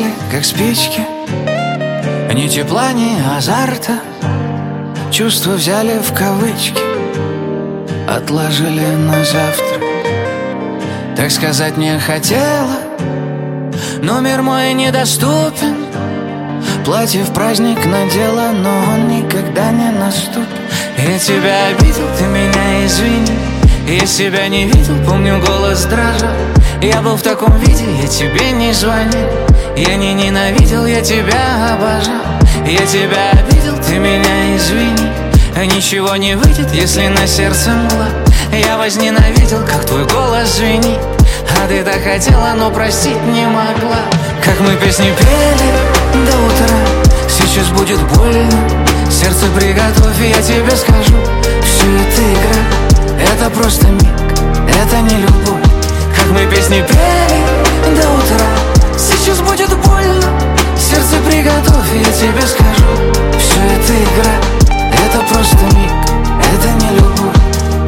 погасли, как спички. Ни тепла, ни азарта. Чувства взяли в кавычки, отложили на завтра. Так сказать не хотела, но мир мой недоступен. Платье в праздник надела, но он никогда не наступит. Я тебя обидел, ты меня извини. Я себя не видел, помню, голос дрожал. Я был в таком виде, я тебе не звонил. Я не ненавидел, я тебя обожал. Я тебя обидел, ты меня извини. Ничего не выйдет, если на сердце мгла. Я возненавидел, как твой голос звенит. А ты так хотела, но простить не могла. Как мы песни пели до утра. Сейчас будет больно. Сердце приготовь, я тебе скажу. Все это игра, это просто миг, это не любовь. Как мы песни пели до утра. Сейчас будет больно. Сердце приготовь, я тебе скажу. Все это игра, это просто миг, это не любовь.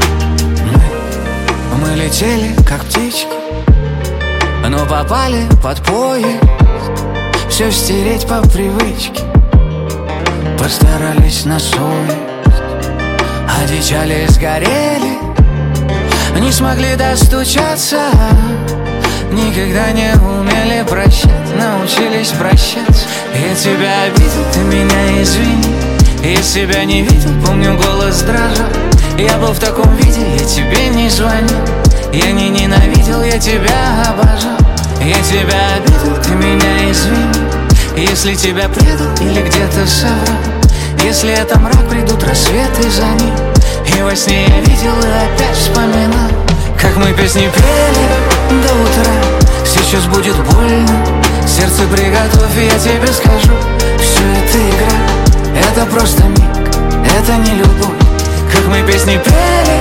Мы летели, как птички, но попали под поезд. Все стереть по привычке. Постарались на совесть, одичали, сгорели. Не смогли достучаться. Никогда не умели прощать, научились прощаться. Я тебя обидел, ты меня извини. Я себя не видел, помню, голос дрожал. Я был в таком виде, я тебе не звонил. Я не ненавидел, я тебя обожал. Я тебя обидел, ты меня извини. Если тебя предал или где-то соврал. Если это мрак, придут рассветы за ним. И во сне я видел и опять вспоминал. Как мы песни пели до утра. Сейчас будет больно. Сердце приготовь, я тебе скажу. Все это игра, это просто миг, это не любовь. Как мы песни пели